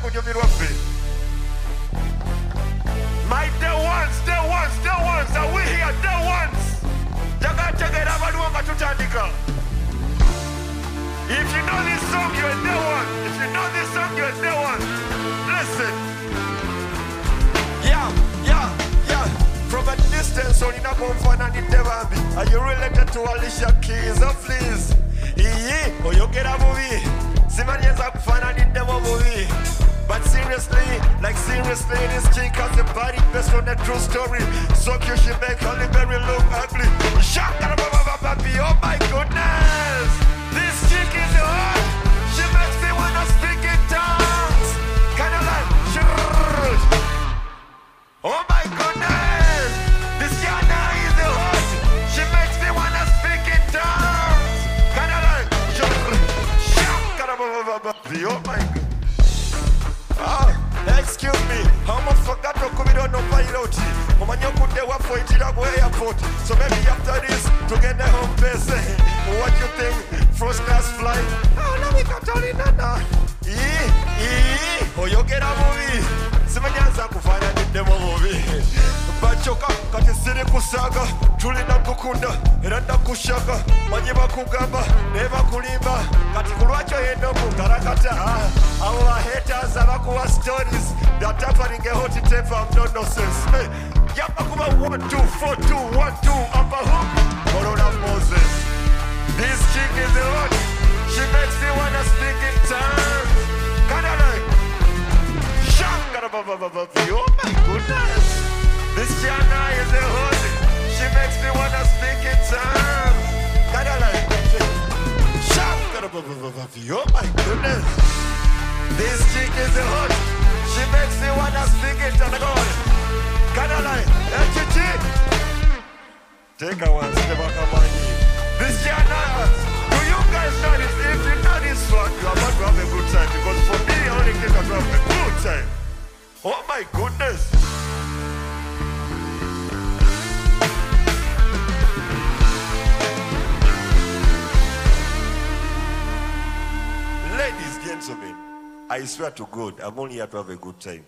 My day ones, are we here? Day ones. If you know this song, you're a day one. If you know this song, you're a day one. Listen. Yeah. From a distance, only not going for any Devambi. Are you related to Alicia Keys? Oh, please. Oh, you get a movie. Simania's up for any demo movie. But seriously, this chick has a body based on a true story. So cute, she make Halle Berry look ugly. Shaka, oh my goodness. This chick is hot. She makes me wanna speak in tongues. Kinda like, oh my goodness. This Yana is hot. She makes me wanna speak in tongues. Kinda like, oh my goodness. Excuse me, how much forgot to come in on no pilot? Woman, you could never for it go airport. So maybe after this, to get the home base. What you think? First class flight? Oh, no, we can't tell you nada. Oh, you get a movie. Simania's up for a demo movie. Bachoka, Katisiri Kusaga, Julina Kukunda, Randa Kushaka, Maniba Kugamba, Neva Kulimba, Katikuracha Endo Tarakata. Our haters have our stories. They're tapping a hot tape of no nonsense. Yapakuba 1, 2, 4, 2, 1, 2, upper hook, Corona Moses. This chick is a hot. She makes me wanna speak in tongues. Kinda like, oh my goodness. This Jana is a hot. She makes me wanna speak in tongues. Kinda like, oh my goodness. This chick is a hot. She makes me wanna speak it on the God. Kinda like, take a one step back on my knee. This Jana, do you guys know this? If you know this one, you are about to have a good time. Because for me, I only came to have a good time. Oh my goodness. Ladies, gentlemen, I swear to God, I'm only here to have a good time.